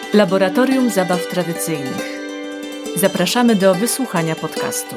Laboratorium Zabaw Tradycyjnych. Zapraszamy do wysłuchania podcastu.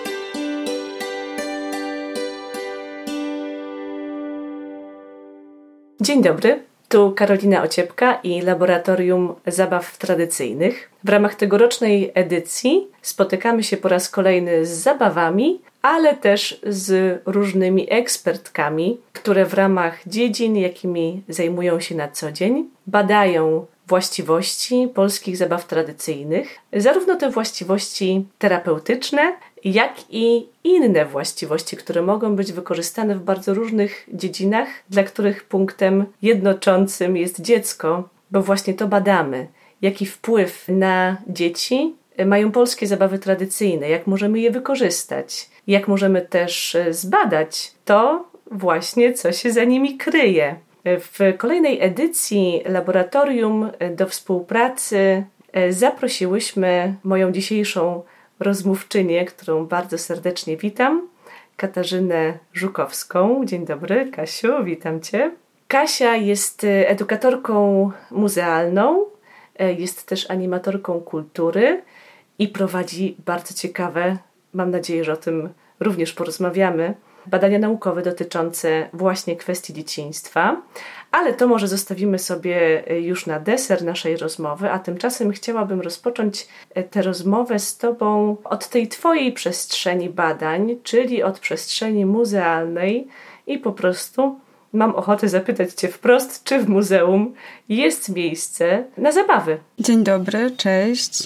Dzień dobry, tu Karolina Ociepka i Laboratorium Zabaw Tradycyjnych. W ramach tegorocznej edycji spotykamy się po raz kolejny z zabawami, ale też z różnymi ekspertkami, które w ramach dziedzin, jakimi zajmują się na co dzień, badają właściwości polskich zabaw tradycyjnych, zarówno te właściwości terapeutyczne, jak i inne właściwości, które mogą być wykorzystane w bardzo różnych dziedzinach, dla których punktem jednoczącym jest dziecko, bo właśnie to badamy. Jaki wpływ na dzieci mają polskie zabawy tradycyjne, jak możemy je wykorzystać, jak możemy też zbadać to właśnie, co się za nimi kryje. W kolejnej edycji laboratorium do współpracy zaprosiłyśmy moją dzisiejszą rozmówczynię, którą bardzo serdecznie witam, Katarzynę Żukowską. Dzień dobry, Kasiu, witam Cię. Kasia jest edukatorką muzealną, jest też animatorką kultury i prowadzi bardzo ciekawe, mam nadzieję, że o tym również porozmawiamy, badania naukowe dotyczące właśnie kwestii dzieciństwa, ale to może zostawimy sobie już na deser naszej rozmowy, a tymczasem chciałabym rozpocząć tę rozmowę z Tobą od tej Twojej przestrzeni badań, czyli od przestrzeni muzealnej i po prostu mam ochotę zapytać Cię wprost, czy w muzeum jest miejsce na zabawy? Dzień dobry, cześć.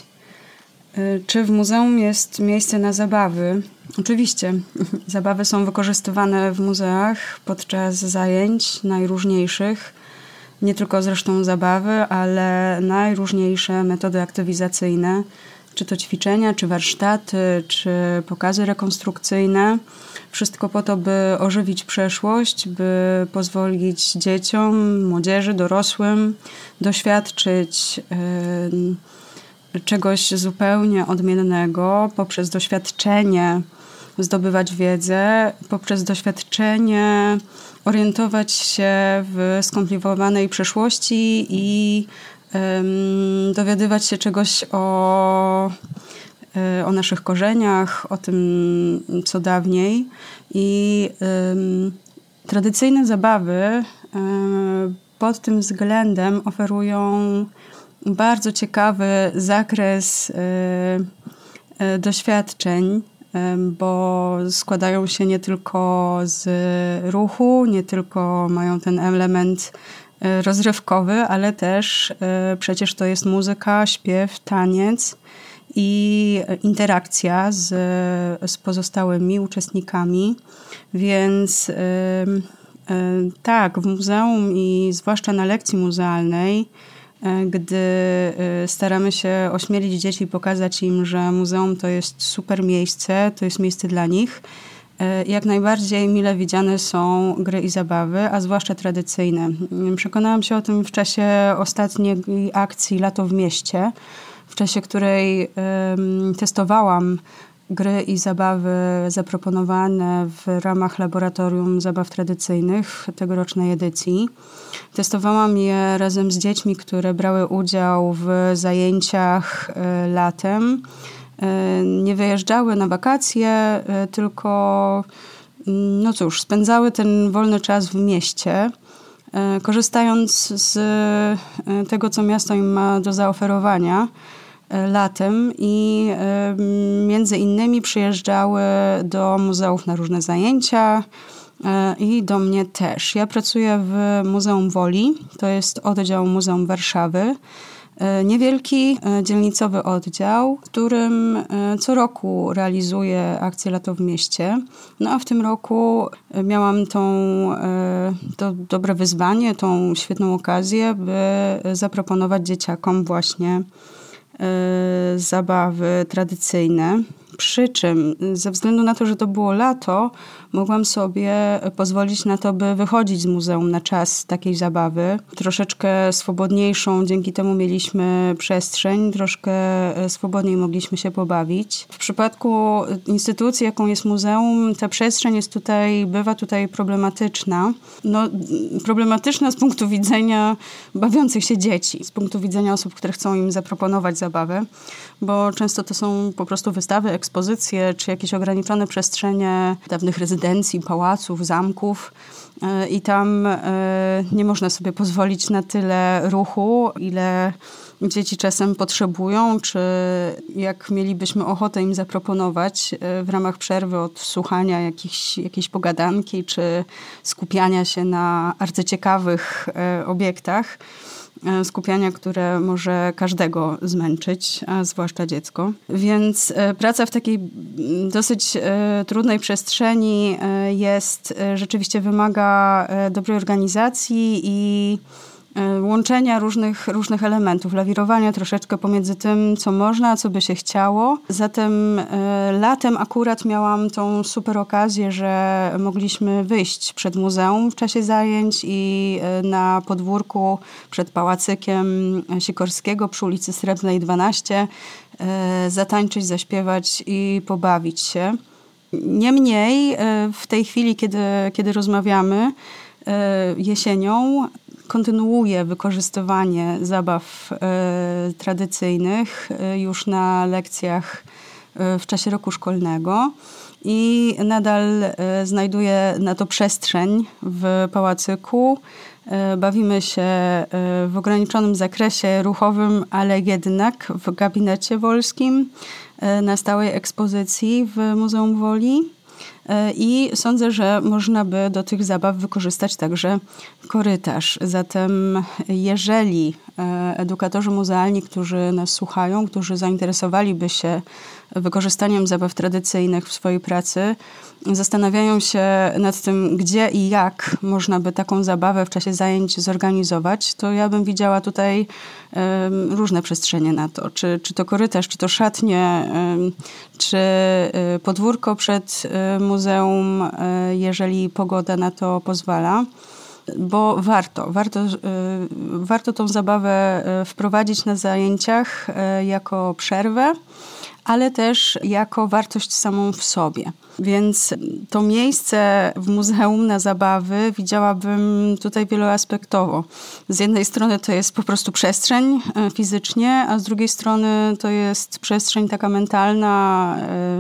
Czy w muzeum jest miejsce na zabawy? Oczywiście. Zabawy są wykorzystywane w muzeach podczas zajęć najróżniejszych. Nie tylko zresztą zabawy, ale najróżniejsze metody aktywizacyjne. Czy to ćwiczenia, czy warsztaty, czy pokazy rekonstrukcyjne. Wszystko po to, by ożywić przeszłość, by pozwolić dzieciom, młodzieży, dorosłym doświadczyć czegoś zupełnie odmiennego, poprzez doświadczenie zdobywać wiedzę, poprzez doświadczenie orientować się w skomplikowanej przeszłości i dowiadywać się czegoś o naszych korzeniach, o tym, co dawniej. I tradycyjne zabawy pod tym względem oferują bardzo ciekawy zakres doświadczeń, bo składają się nie tylko z ruchu, nie tylko mają ten element rozrywkowy, ale też przecież to jest muzyka, śpiew, taniec i interakcja z pozostałymi uczestnikami. Więc tak, w muzeum i zwłaszcza na lekcji muzealnej, gdy staramy się ośmielić dzieci i pokazać im, że muzeum to jest super miejsce, to jest miejsce dla nich, jak najbardziej mile widziane są gry i zabawy, a zwłaszcza tradycyjne. Przekonałam się o tym w czasie ostatniej akcji Lato w mieście, w czasie której testowałam gry i zabawy zaproponowane w ramach Laboratorium Zabaw Tradycyjnych tegorocznej edycji. Testowałam je razem z dziećmi, które brały udział w zajęciach latem. Nie wyjeżdżały na wakacje, tylko spędzały ten wolny czas w mieście, korzystając z tego, co miasto im ma do zaoferowania latem i między innymi przyjeżdżały do muzeów na różne zajęcia i do mnie też. Ja pracuję w Muzeum Woli, to jest oddział Muzeum Warszawy. Niewielki, dzielnicowy oddział, w którym co roku realizuję akcję Lato w mieście. No a w tym roku miałam to dobre wyzwanie, tą świetną okazję, by zaproponować dzieciakom właśnie zabawy tradycyjne. Przy czym ze względu na to, że to było lato, mogłam sobie pozwolić na to, by wychodzić z muzeum na czas takiej zabawy. Troszeczkę swobodniejszą, dzięki temu mieliśmy przestrzeń, troszkę swobodniej mogliśmy się pobawić. W przypadku instytucji, jaką jest muzeum, ta przestrzeń bywa tutaj problematyczna. Problematyczna z punktu widzenia bawiących się dzieci, z punktu widzenia osób, które chcą im zaproponować zabawę, bo często to są po prostu wystawy, ekspozycje, czy jakieś ograniczone przestrzenie dawnych rezydencji, pałaców, zamków i tam nie można sobie pozwolić na tyle ruchu, ile dzieci czasem potrzebują, czy jak mielibyśmy ochotę im zaproponować w ramach przerwy od słuchania jakiejś pogadanki, czy skupiania się na arcyciekawych obiektach, skupiania, które może każdego zmęczyć, a zwłaszcza dziecko. Więc praca w takiej dosyć trudnej przestrzeni rzeczywiście wymaga dobrej organizacji i łączenia różnych elementów, lawirowania troszeczkę pomiędzy tym, co można, a co by się chciało. Zatem latem akurat miałam tą super okazję, że mogliśmy wyjść przed muzeum w czasie zajęć i na podwórku przed Pałacykiem Sikorskiego przy ulicy Srebrnej 12 zatańczyć, zaśpiewać i pobawić się. Niemniej w tej chwili, kiedy rozmawiamy jesienią, kontynuuję wykorzystywanie zabaw tradycyjnych już na lekcjach w czasie roku szkolnego i nadal znajduję na to przestrzeń w Pałacyku. Bawimy się w ograniczonym zakresie ruchowym, ale jednak w gabinecie wolskim na stałej ekspozycji w Muzeum Woli. I sądzę, że można by do tych zabaw wykorzystać także korytarz. Zatem jeżeli edukatorzy muzealni, którzy nas słuchają, którzy zainteresowaliby się wykorzystaniem zabaw tradycyjnych w swojej pracy, zastanawiają się nad tym, gdzie i jak można by taką zabawę w czasie zajęć zorganizować, to ja bym widziała tutaj różne przestrzenie na to. Czy to korytarz, czy to szatnie, czy podwórko przed muzeum, jeżeli pogoda na to pozwala. Bo warto tą zabawę wprowadzić na zajęciach jako przerwę, ale też jako wartość samą w sobie. Więc to miejsce w muzeum na zabawy widziałabym tutaj wieloaspektowo. Z jednej strony to jest po prostu przestrzeń fizycznie, a z drugiej strony to jest przestrzeń taka mentalna,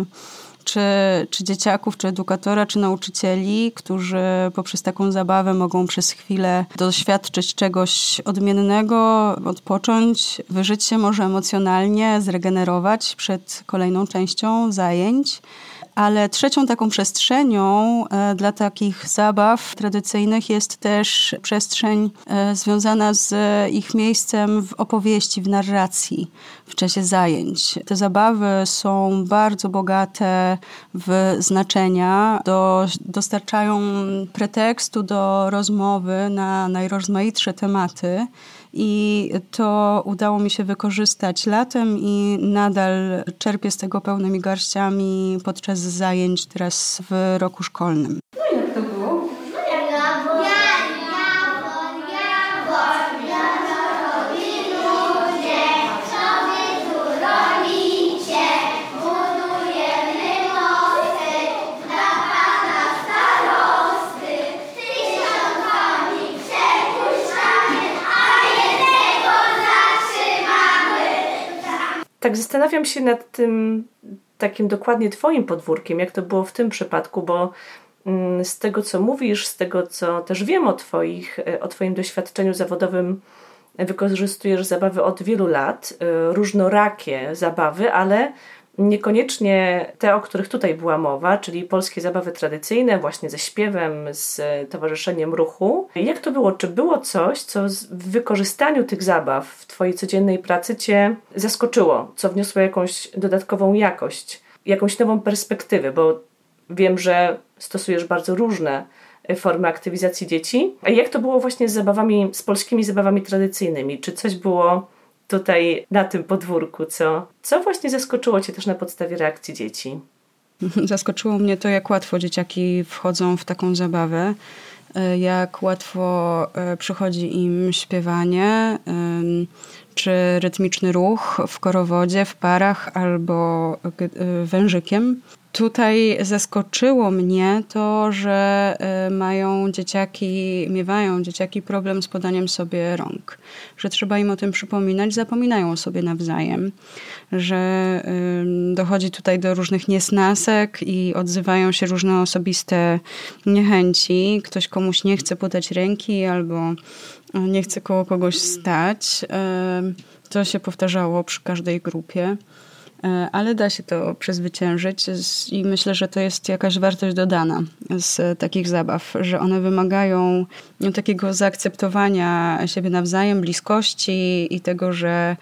czy dzieciaków, czy edukatora, czy nauczycieli, którzy poprzez taką zabawę mogą przez chwilę doświadczyć czegoś odmiennego, odpocząć, wyżyć się może emocjonalnie, zregenerować przed kolejną częścią zajęć. Ale trzecią taką przestrzenią dla takich zabaw tradycyjnych jest też przestrzeń związana z ich miejscem w opowieści, w narracji w czasie zajęć. Te zabawy są bardzo bogate w znaczenia, dostarczają pretekstu do rozmowy na najrozmaitsze tematy. I to udało mi się wykorzystać latem i nadal czerpię z tego pełnymi garściami podczas zajęć teraz w roku szkolnym. No i jak to było? Tak zastanawiam się nad tym takim dokładnie twoim podwórkiem, jak to było w tym przypadku, bo z tego, co mówisz, z tego, co też wiem o twoim doświadczeniu zawodowym, wykorzystujesz zabawy od wielu lat, różnorakie zabawy, ale niekoniecznie te, o których tutaj była mowa, czyli polskie zabawy tradycyjne, właśnie ze śpiewem, z towarzyszeniem ruchu. Jak to było? Czy było coś, co w wykorzystaniu tych zabaw w twojej codziennej pracy cię zaskoczyło, co wniosło jakąś dodatkową jakość, jakąś nową perspektywę, bo wiem, że stosujesz bardzo różne formy aktywizacji dzieci. A jak to było właśnie z polskimi zabawami tradycyjnymi? Czy coś było tutaj na tym podwórku, co właśnie zaskoczyło Cię też na podstawie reakcji dzieci? Zaskoczyło mnie to, jak łatwo dzieciaki wchodzą w taką zabawę, jak łatwo przychodzi im śpiewanie czy rytmiczny ruch w korowodzie, w parach albo wężykiem. Tutaj zaskoczyło mnie to, że miewają dzieciaki problem z podaniem sobie rąk. Że trzeba im o tym przypominać, zapominają o sobie nawzajem. Że dochodzi tutaj do różnych niesnasek i odzywają się różne osobiste niechęci. Ktoś komuś nie chce podać ręki albo nie chce koło kogoś stać. To się powtarzało przy każdej grupie. Ale da się to przezwyciężyć i myślę, że to jest jakaś wartość dodana z takich zabaw, że one wymagają takiego zaakceptowania siebie nawzajem, bliskości i tego, że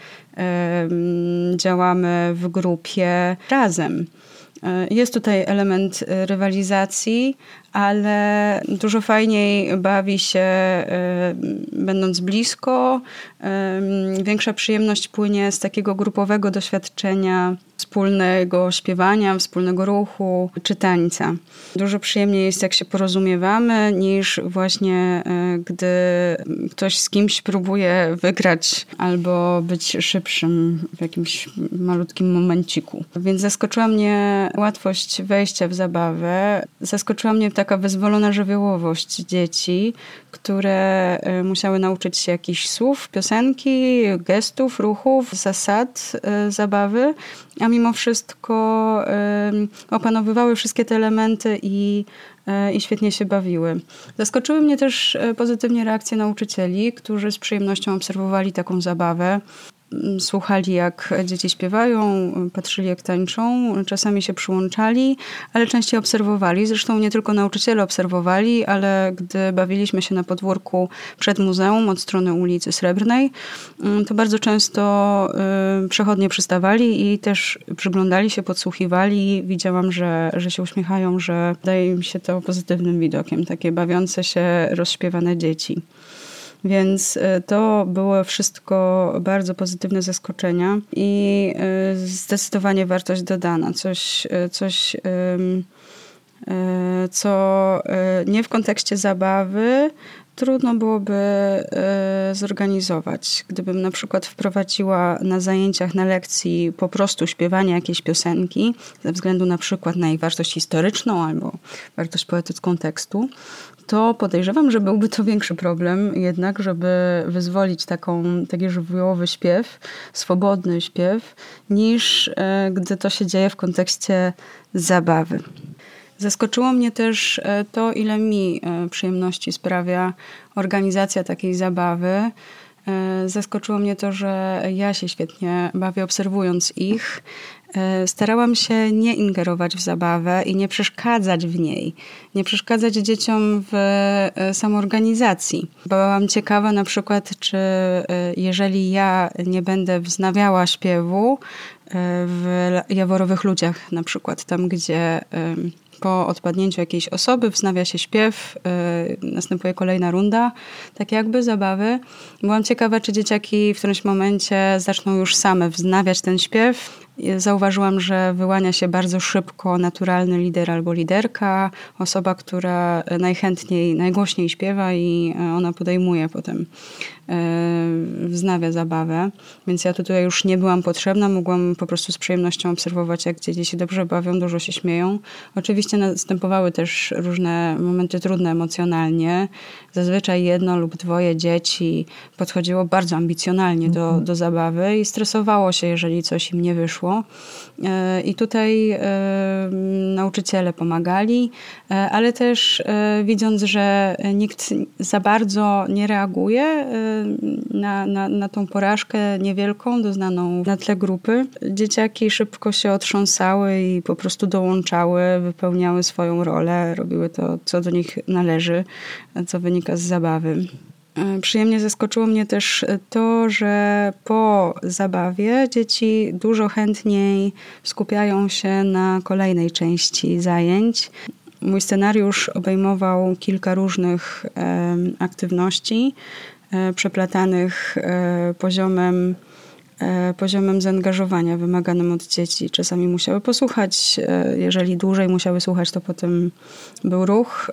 działamy w grupie razem. Jest tutaj element rywalizacji, ale dużo fajniej bawi się będąc blisko. Większa przyjemność płynie z takiego grupowego doświadczenia wspólnego śpiewania, wspólnego ruchu czy tańca. Dużo przyjemniej jest, jak się porozumiewamy, niż właśnie gdy ktoś z kimś próbuje wygrać albo być szybszym w jakimś malutkim momenciku. Więc zaskoczyła mnie łatwość wejścia w zabawę. Zaskoczyła mnie taka wyzwolona żywiołowość dzieci, które musiały nauczyć się jakichś słów, piosenki, gestów, ruchów, zasad zabawy, a mimo wszystko opanowywały wszystkie te elementy i świetnie się bawiły. Zaskoczyły mnie też pozytywnie reakcje nauczycieli, którzy z przyjemnością obserwowali taką zabawę. Słuchali, jak dzieci śpiewają, patrzyli, jak tańczą, czasami się przyłączali, ale częściej obserwowali. Zresztą nie tylko nauczyciele obserwowali, ale gdy bawiliśmy się na podwórku przed muzeum od strony ulicy Srebrnej, to bardzo często przechodnie przystawali i też przyglądali się, podsłuchiwali. Widziałam, że się uśmiechają, że daje im się to pozytywnym widokiem, takie bawiące się, rozśpiewane dzieci. Więc to było wszystko bardzo pozytywne zaskoczenia i zdecydowanie wartość dodana. Coś co nie w kontekście zabawy trudno byłoby zorganizować. Gdybym na przykład wprowadziła na zajęciach, na lekcji po prostu śpiewanie jakiejś piosenki, ze względu na przykład na ich wartość historyczną albo wartość poetycką tekstu, to podejrzewam, że byłby to większy problem jednak, żeby wyzwolić taki żywiołowy śpiew, swobodny śpiew, niż gdy to się dzieje w kontekście zabawy. Zaskoczyło mnie też to, ile mi przyjemności sprawia organizacja takiej zabawy. Zaskoczyło mnie to, że ja się świetnie bawię obserwując ich. Starałam się nie ingerować w zabawę i nie przeszkadzać w niej. Nie przeszkadzać dzieciom w samoorganizacji. Byłam ciekawa na przykład, czy jeżeli ja nie będę wznawiała śpiewu w Jaworowych Ludziach na przykład, tam gdzie po odpadnięciu jakiejś osoby wznawia się śpiew, następuje kolejna runda, tak jakby zabawy. Byłam ciekawa, czy dzieciaki w którymś momencie zaczną już same wznawiać ten śpiew. Zauważyłam, że wyłania się bardzo szybko naturalny lider albo liderka, osoba, która najchętniej, najgłośniej śpiewa i ona podejmuje potem, wznawia zabawę. Więc ja tutaj już nie byłam potrzebna, mogłam po prostu z przyjemnością obserwować, jak dzieci się dobrze bawią, dużo się śmieją. Oczywiście następowały też różne momenty trudne emocjonalnie. Zazwyczaj jedno lub dwoje dzieci podchodziło bardzo ambicjonalnie do zabawy i stresowało się, jeżeli coś im nie wyszło. I tutaj nauczyciele pomagali, ale też widząc, że nikt za bardzo nie reaguje na tą porażkę niewielką doznaną na tle grupy, dzieciaki szybko się otrząsały i po prostu dołączały, wypełniały swoją rolę, robiły to, co do nich należy, co wynika z zabawy. Przyjemnie zaskoczyło mnie też to, że po zabawie dzieci dużo chętniej skupiają się na kolejnej części zajęć. Mój scenariusz obejmował kilka różnych aktywności przeplatanych poziomem poziomem zaangażowania wymaganym od dzieci. Czasami musiały posłuchać, jeżeli dłużej musiały słuchać, to potem był ruch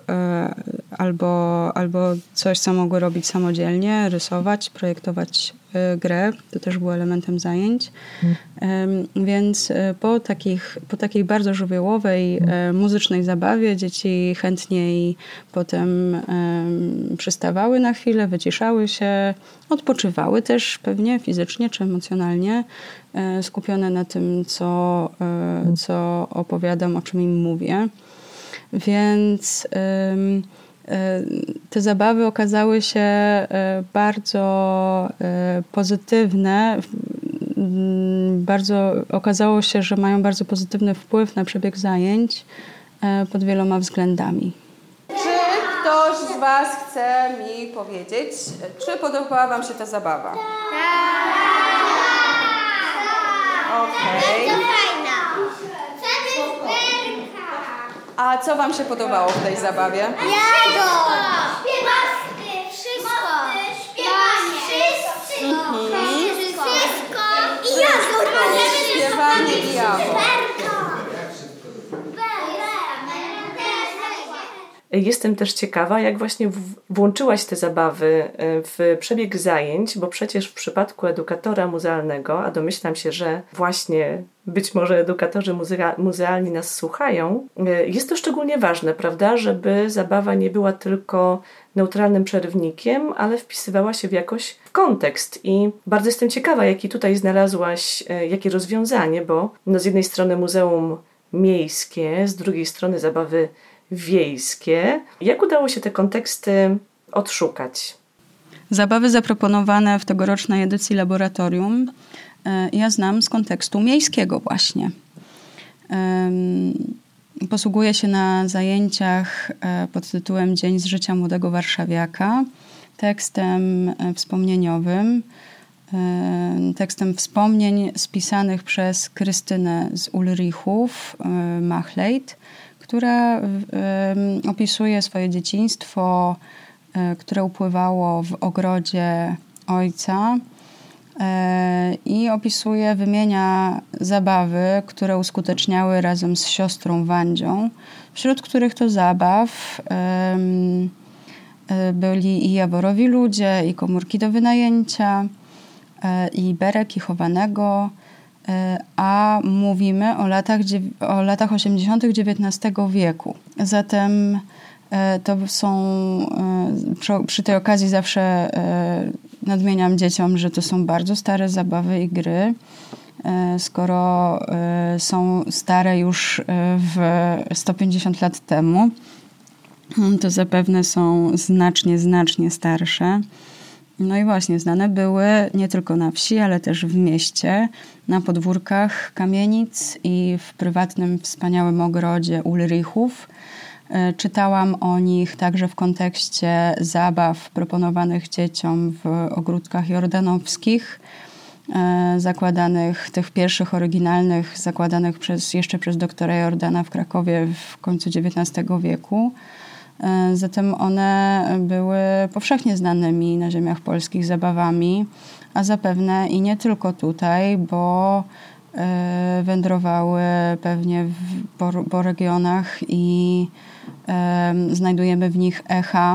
albo coś, co mogły robić samodzielnie, rysować, projektować grę. To też było elementem zajęć. Więc po takiej bardzo żywiołowej, muzycznej zabawie dzieci chętniej potem przystawały na chwilę, wyciszały się, odpoczywały też pewnie fizycznie czy emocjonalnie, skupione na tym, co opowiadam, o czym im mówię. Więc te zabawy okazały się bardzo pozytywne. Okazało się, że mają bardzo pozytywny wpływ na przebieg zajęć pod wieloma względami. Czy ktoś z Was chce mi powiedzieć, czy podobała Wam się ta zabawa? Okej. A co Wam się podobało w tej zabawie? Jago! Wszystko! Wszystko! I jago! Śpiewanie i jago. Jestem też ciekawa, jak właśnie włączyłaś te zabawy w przebieg zajęć, bo przecież w przypadku edukatora muzealnego, a domyślam się, że właśnie być może edukatorzy muzealni nas słuchają, jest to szczególnie ważne, prawda, żeby zabawa nie była tylko neutralnym przerywnikiem, ale wpisywała się w kontekst. I bardzo jestem ciekawa, jaki tutaj znalazłaś, jakie rozwiązanie, bo z jednej strony muzeum miejskie, z drugiej strony zabawy wiejskie. Jak udało się te konteksty odszukać? Zabawy zaproponowane w tegorocznej edycji laboratorium ja znam z kontekstu miejskiego właśnie. Posługuję się na zajęciach pod tytułem Dzień z życia młodego warszawiaka tekstem wspomnieniowym, tekstem wspomnień spisanych przez Krystynę z Ulrichów, Machleit, która opisuje swoje dzieciństwo, które upływało w ogrodzie ojca i wymienia zabawy, które uskuteczniały razem z siostrą Wandzią, wśród których to zabaw byli i jaworowi ludzie, i komórki do wynajęcia, i berek, i chowanego, a mówimy o latach 80. XIX wieku. Zatem to są, przy tej okazji zawsze nadmieniam dzieciom, że to są bardzo stare zabawy i gry. Skoro są stare już w 150 lat temu, to zapewne są znacznie starsze. No i właśnie znane były nie tylko na wsi, ale też w mieście, na podwórkach kamienic i w prywatnym, wspaniałym ogrodzie Ulrichów. Czytałam o nich także w kontekście zabaw proponowanych dzieciom w ogródkach jordanowskich, zakładanych, tych pierwszych oryginalnych, zakładanych jeszcze przez doktora Jordana w Krakowie w końcu XIX wieku. Zatem one były powszechnie znanymi na ziemiach polskich zabawami, a zapewne i nie tylko tutaj, bo wędrowały pewnie po regionach i znajdujemy w nich echa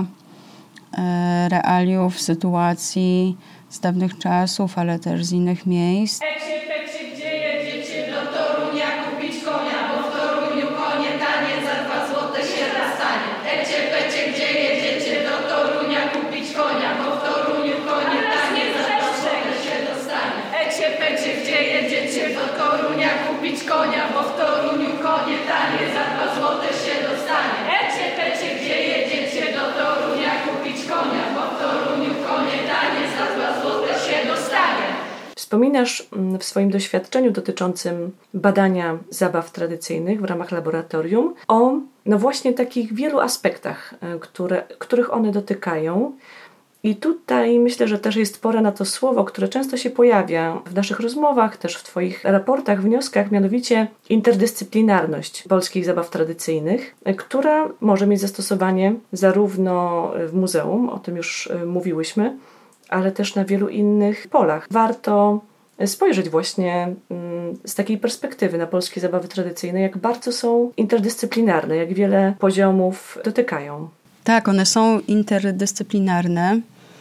realiów, sytuacji z dawnych czasów, ale też z innych miejsc. Gdzie jedziecie do Torunia kupić konia, bo w Toruniu konie tanie, za 2 złote się dostanie. Gdzie jedziecie do Torunia kupić konia, bo w Toruniu konie tanie, za 2 złote się dostanie. Gdzie jedziecie do Torunia kupić konia, bo w Toruniu konie tanie, za 2 złote się dostanie. Gdzie jedziecie do Torunia kupić konia, bo w Toruniu konie tanie, za 2 złote się dostanie. Wspominasz w swoim doświadczeniu dotyczącym badania zabaw tradycyjnych w ramach laboratorium o właśnie takich wielu aspektach, których one dotykają. I tutaj myślę, że też jest pora na to słowo, które często się pojawia w naszych rozmowach, też w Twoich raportach, wnioskach, mianowicie interdyscyplinarność polskich zabaw tradycyjnych, która może mieć zastosowanie zarówno w muzeum, o tym już mówiłyśmy, ale też na wielu innych polach. Warto spojrzeć właśnie z takiej perspektywy na polskie zabawy tradycyjne, jak bardzo są interdyscyplinarne, jak wiele poziomów dotykają. Tak, one są interdyscyplinarne.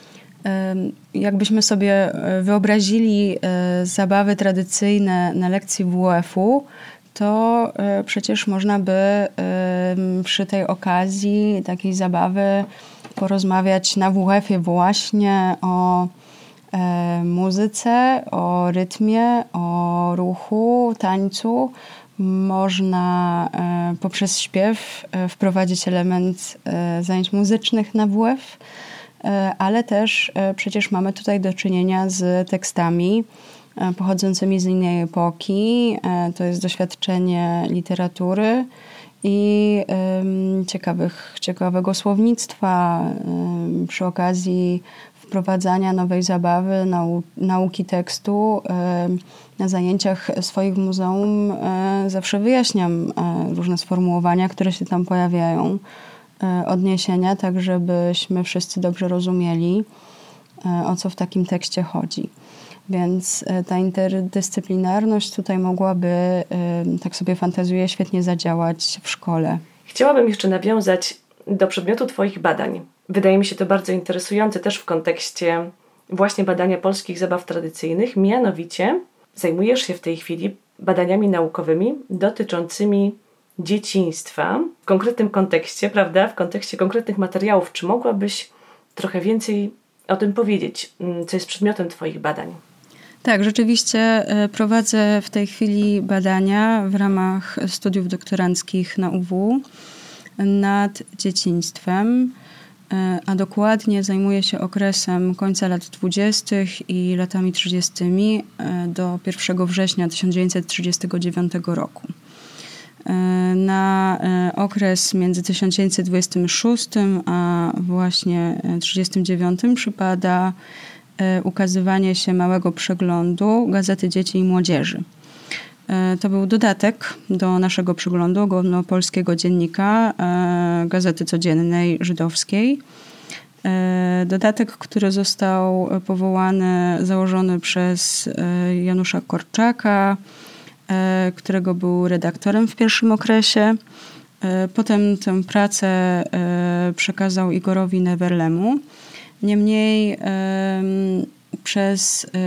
Jakbyśmy sobie wyobrazili zabawy tradycyjne na lekcji WF-u, to przecież można by przy tej okazji takiej zabawy porozmawiać na WF-ie właśnie o muzyce, o rytmie, o ruchu, tańcu. Można poprzez śpiew wprowadzić element zajęć muzycznych na WF, ale też przecież mamy tutaj do czynienia z tekstami pochodzącymi z innej epoki. To jest doświadczenie literatury i ciekawego słownictwa przy okazji wprowadzania nowej zabawy, nauki tekstu. Na zajęciach swoich w muzeum zawsze wyjaśniam różne sformułowania, które się tam pojawiają, odniesienia, tak żebyśmy wszyscy dobrze rozumieli, o co w takim tekście chodzi. Więc ta interdyscyplinarność tutaj mogłaby, tak sobie fantazuję, świetnie zadziałać w szkole. Chciałabym jeszcze nawiązać do przedmiotu Twoich badań. Wydaje mi się to bardzo interesujące też w kontekście właśnie badania polskich zabaw tradycyjnych. Mianowicie zajmujesz się w tej chwili badaniami naukowymi dotyczącymi dzieciństwa w konkretnym kontekście, prawda? W kontekście konkretnych materiałów. Czy mogłabyś trochę więcej o tym powiedzieć, co jest przedmiotem Twoich badań? Tak, rzeczywiście prowadzę w tej chwili badania w ramach studiów doktoranckich na UW nad dzieciństwem, a dokładnie zajmuję się okresem końca lat 20. i latami 30. do 1 września 1939 roku. Na okres między 1926 a właśnie 1939 przypada ukazywanie się małego przeglądu Gazety Dzieci i Młodzieży. To był dodatek do naszego przeglądu ogólnopolskiego dziennika Gazety Codziennej Żydowskiej. Dodatek, który został założony przez Janusza Korczaka, którego był redaktorem w pierwszym okresie. Potem tę pracę przekazał Igorowi Neverlemu. Niemniej przez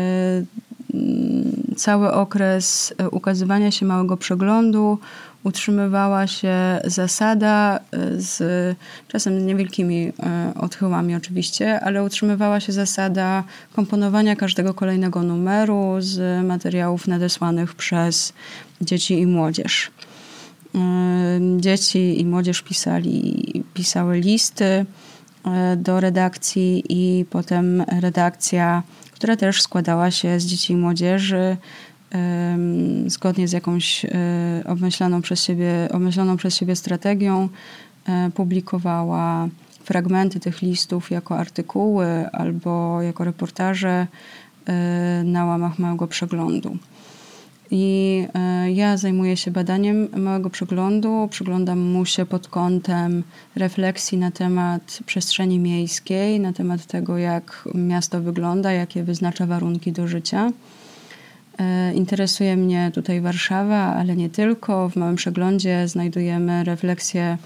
cały okres ukazywania się małego przeglądu utrzymywała się zasada, czasem z niewielkimi odchyłami oczywiście, ale utrzymywała się zasada komponowania każdego kolejnego numeru z materiałów nadesłanych przez dzieci i młodzież. Dzieci i młodzież pisały listy do redakcji i potem redakcja, która też składała się z dzieci i młodzieży, zgodnie z jakąś obmyśloną przez siebie strategią, publikowała fragmenty tych listów jako artykuły albo jako reportaże na łamach małego przeglądu. I ja zajmuję się badaniem małego przeglądu, przyglądam mu się pod kątem refleksji na temat przestrzeni miejskiej, na temat tego, jak miasto wygląda, jakie wyznacza warunki do życia. Interesuje mnie tutaj Warszawa, ale nie tylko. W małym przeglądzie znajdujemy refleksje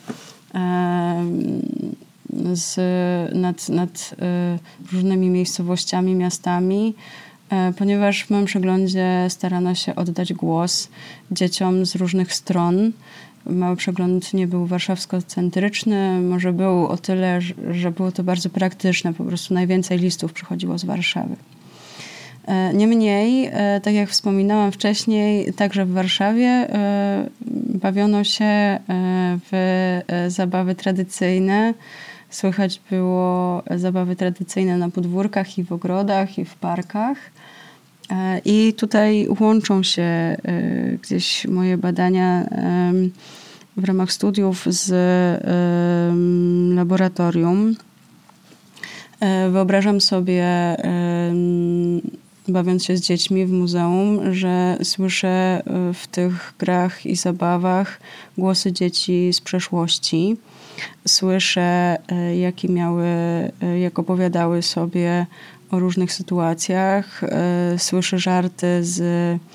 nad różnymi miejscowościami, miastami, ponieważ w moim przeglądzie starano się oddać głos dzieciom z różnych stron. Mały przegląd nie był warszawsko-centryczny, może był o tyle, że było to bardzo praktyczne, po prostu najwięcej listów przychodziło z Warszawy. Niemniej, tak jak wspominałam wcześniej, także w Warszawie bawiono się w zabawy tradycyjne. Słychać było zabawy tradycyjne na podwórkach i w ogrodach i w parkach. I tutaj łączą się gdzieś moje badania w ramach studiów z laboratorium. Wyobrażam sobie, bawiąc się z dziećmi w muzeum, że słyszę w tych grach i zabawach głosy dzieci z przeszłości. Słyszę, jak opowiadały sobie o różnych sytuacjach. Słyszę żarty z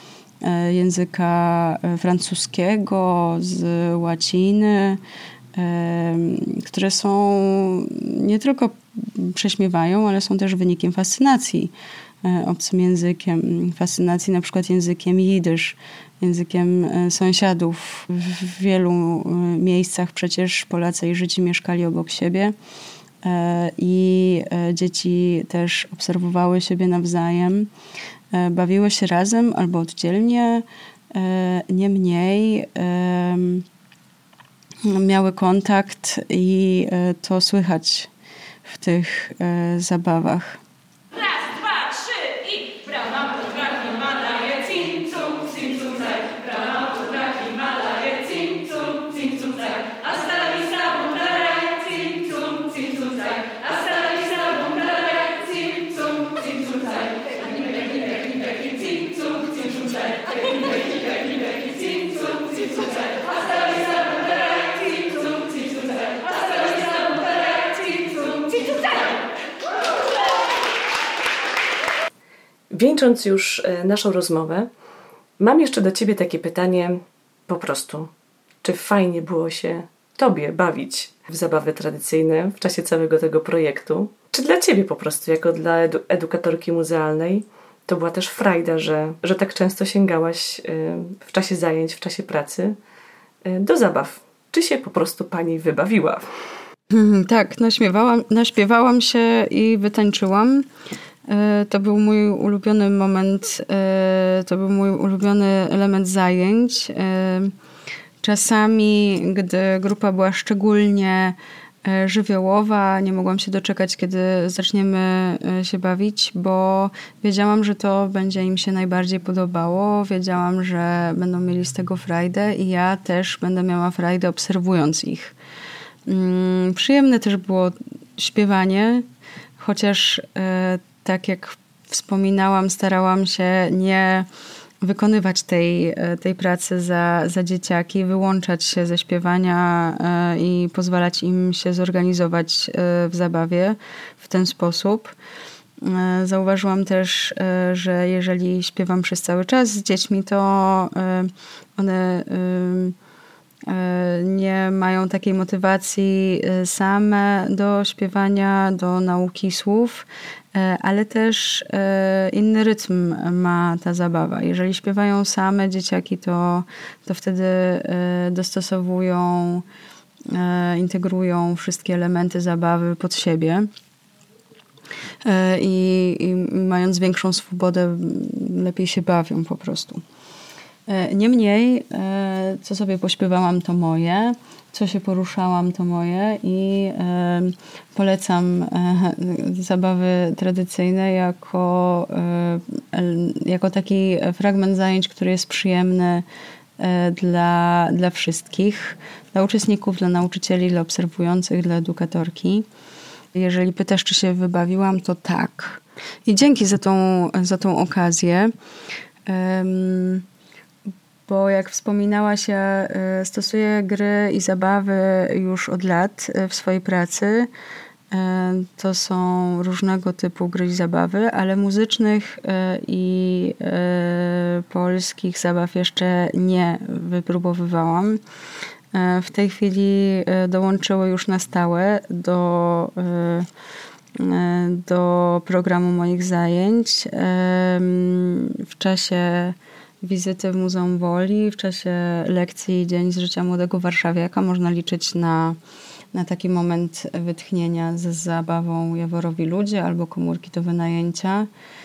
języka francuskiego, z łaciny, które są nie tylko prześmiewają, ale są też wynikiem fascynacji obcym językiem, fascynacji na przykład językiem jidysz, językiem sąsiadów. W wielu miejscach przecież Polacy i Żydzi mieszkali obok siebie i dzieci też obserwowały siebie nawzajem, bawiły się razem albo oddzielnie, niemniej miały kontakt i to słychać w tych zabawach. Raz, dwa, trzy i brama potrafi malaje cim-cum, cim-cum-caj. Brama potrafi malaje cim-cum, cim-cum-caj. Hasta la vista, bumraraj, cim-cum, cim-cum-caj. Hasta la vista, bumraraj, cim-cum, cim-cum-caj. Beki, beki, beki, beki, cim-cum, cim-cum-caj. Beki, beki, beki, beki, cim-cum, cim-cum-caj. Hasta la vista, bumraraj, cim-cum, cim-cum-caj. Hasta la vista, bumraraj, cim-cum, cim-cum-caj. Wieńcząc już naszą rozmowę, mam jeszcze do Ciebie takie pytanie po prostu. Czy fajnie było się Tobie bawić w zabawy tradycyjne w czasie całego tego projektu? Czy dla Ciebie po prostu, jako dla edukatorki muzealnej, to była też frajda, że tak często sięgałaś w czasie zajęć, w czasie pracy do zabaw? Czy się po prostu Pani wybawiła? Tak, naśpiewałam się i wytańczyłam. To był mój ulubiony moment, to był mój ulubiony element zajęć. Czasami, gdy grupa była szczególnie żywiołowa, nie mogłam się doczekać, kiedy zaczniemy się bawić, bo wiedziałam, że to będzie im się najbardziej podobało. Wiedziałam, że będą mieli z tego frajdę i ja też będę miała frajdę obserwując ich. Przyjemne też było śpiewanie, chociaż tak jak wspominałam, starałam się nie wykonywać tej pracy za dzieciaki, wyłączać się ze śpiewania i pozwalać im się zorganizować w zabawie w ten sposób. Zauważyłam też, że jeżeli śpiewam przez cały czas z dziećmi, to one nie mają takiej motywacji same do śpiewania, do nauki słów, ale też inny rytm ma ta zabawa. Jeżeli śpiewają same dzieciaki, to wtedy dostosowują, integrują wszystkie elementy zabawy pod siebie. I mając większą swobodę, lepiej się bawią po prostu. Niemniej, co sobie pośpiewałam, to moje, co się poruszałam, to moje i polecam zabawy tradycyjne jako taki fragment zajęć, który jest przyjemny dla wszystkich, dla uczestników, dla nauczycieli, dla obserwujących, dla edukatorki. Jeżeli pytasz, czy się wybawiłam, to tak. I dzięki za tą okazję. Bo jak wspominałaś, ja stosuję gry i zabawy już od lat w swojej pracy. To są różnego typu gry i zabawy, ale muzycznych i polskich zabaw jeszcze nie wypróbowywałam. W tej chwili dołączyły już na stałe do programu moich zajęć. W czasie wizyty w Muzeum Woli, w czasie lekcji Dzień z życia młodego warszawiaka można liczyć na taki moment wytchnienia ze zabawą Jaworowi ludzie albo komórki do wynajęcia.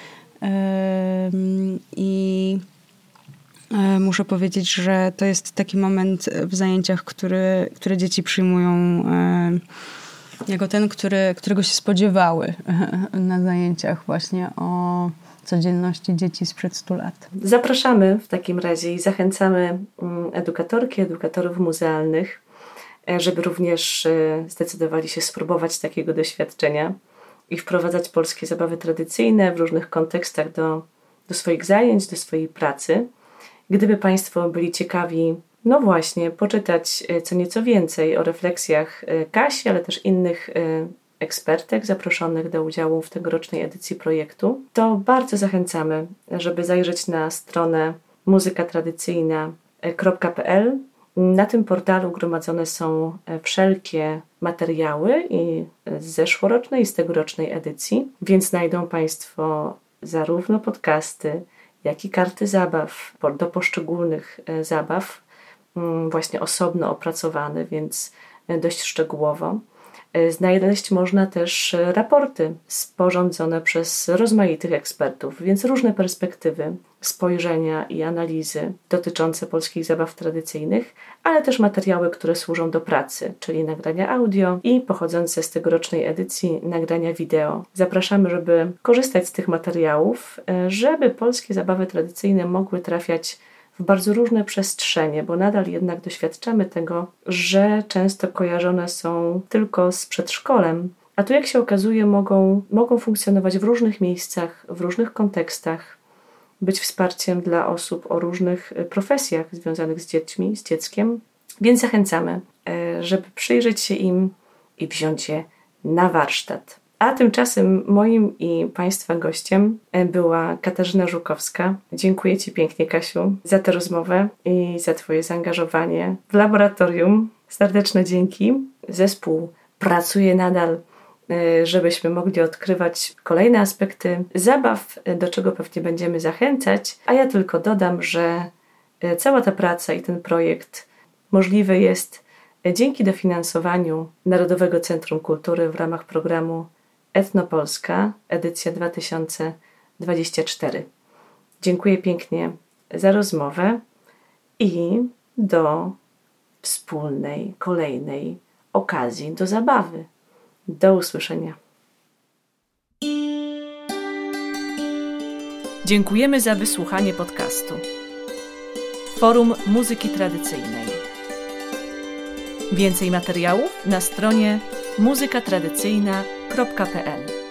I muszę powiedzieć, że to jest taki moment w zajęciach, które dzieci przyjmują jako ten, którego się spodziewały na zajęciach właśnie o codzienności dzieci sprzed 100 lat. Zapraszamy w takim razie i zachęcamy edukatorki, edukatorów muzealnych, żeby również zdecydowali się spróbować takiego doświadczenia i wprowadzać polskie zabawy tradycyjne w różnych kontekstach do swoich zajęć, do swojej pracy. Gdyby Państwo byli ciekawi no właśnie, poczytać co nieco więcej o refleksjach Kasi, ale też innych ekspertek zaproszonych do udziału w tegorocznej edycji projektu, to bardzo zachęcamy, żeby zajrzeć na stronę muzykatradycyjna.pl. Na tym portalu gromadzone są wszelkie materiały i z zeszłorocznej i z tegorocznej edycji, więc znajdą Państwo zarówno podcasty, jak i karty zabaw do poszczególnych zabaw, właśnie osobno opracowane, więc dość szczegółowo. Znaleźć można też raporty sporządzone przez rozmaitych ekspertów, więc różne perspektywy, spojrzenia i analizy dotyczące polskich zabaw tradycyjnych, ale też materiały, które służą do pracy, czyli nagrania audio i pochodzące z tegorocznej edycji nagrania wideo. Zapraszamy, żeby korzystać z tych materiałów, żeby polskie zabawy tradycyjne mogły trafiać w bardzo różne przestrzenie, bo nadal jednak doświadczamy tego, że często kojarzone są tylko z przedszkolem, a tu jak się okazuje mogą funkcjonować w różnych miejscach, w różnych kontekstach, być wsparciem dla osób o różnych profesjach związanych z dziećmi, z dzieckiem, więc zachęcamy, żeby przyjrzeć się im i wziąć je na warsztat. A tymczasem moim i Państwa gościem była Katarzyna Żukowska. Dziękuję Ci pięknie, Kasiu, za tę rozmowę i za Twoje zaangażowanie w laboratorium. Serdeczne dzięki. Zespół pracuje nadal, żebyśmy mogli odkrywać kolejne aspekty zabaw, do czego pewnie będziemy zachęcać. A ja tylko dodam, że cała ta praca i ten projekt możliwy jest dzięki dofinansowaniu Narodowego Centrum Kultury w ramach programu Etnopolska, edycja 2024. Dziękuję pięknie za rozmowę i do wspólnej, kolejnej okazji do zabawy. Do usłyszenia. Dziękujemy za wysłuchanie podcastu Forum Muzyki Tradycyjnej. Więcej materiałów na stronie muzykatradycyjna.pl